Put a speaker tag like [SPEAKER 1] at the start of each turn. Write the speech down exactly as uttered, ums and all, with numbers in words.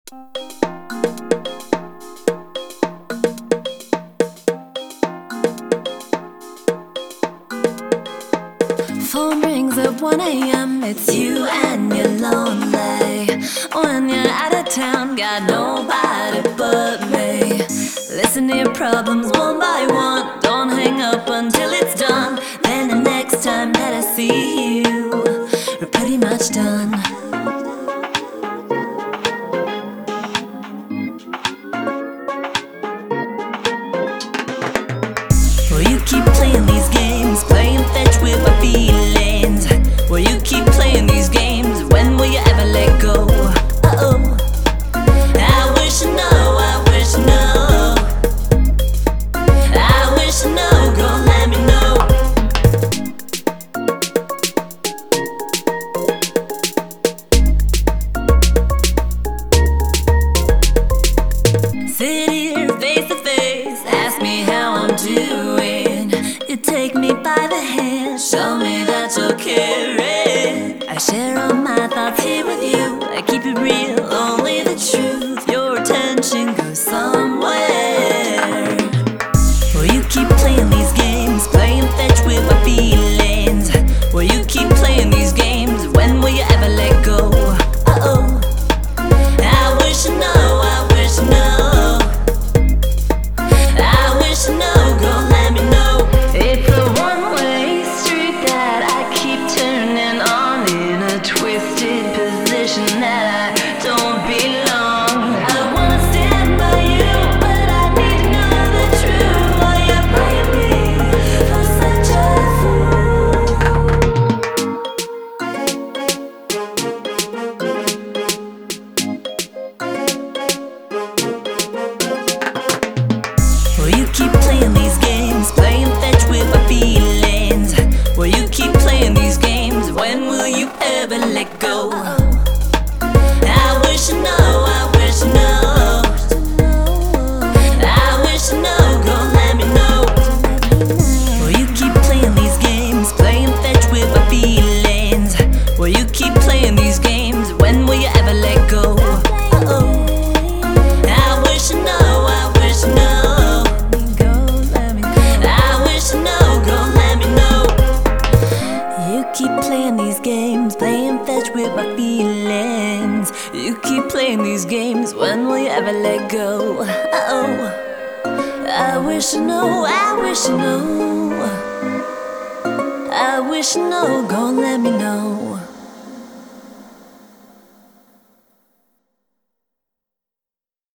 [SPEAKER 1] Phone rings at one A M It's you and you're lonely. When you're out of town, got nobody but me. Listen to your problems one by one. Don't hang up until it's done. Then the next time that I see you, we're pretty much done. Well, you keep playing these games, playing fetch with my feelings. Well, you keep playing these games, when will you ever let go? Uh-oh, I wish you know, I wish you know, I wish you know, girl, let me know. Sit here face to face, ask me how I'm doing. You take me by the hand, show me that you're caring. I share all my thoughts here with you, I keep it real, only the truth. Your attention goes somewhere. Well, you keep playing these games, playing fetch with my feelings. Well, you keep playing these games, when will you ever let go? Uh-oh, I wish you know, I wish you know, I wish you know, girl, let me know. It's a one-way street that I keep turning on, in a twisted position that I don't belong. I wanna stand by you, but I need to know the truth. While you're playing me for such a Well, you keep playing these games, playing fetch with my feelings. Well, you keep playing these games, when will you ever let go? I wish you know, I wish you know, I wish you know, girl, let me know. Well, you keep playing these games, playing fetch with my feelings. Well, you keep playing these games, when will you ever let go? Uh-oh, I wish you know, I wish you know, I wish you know, girl, let me know. You keep playing these games, playing fetch with my feelings. You keep playing these games, when will you ever let go? Uh-oh, I wish you know, I wish you know, I wish you know, gon' let me know.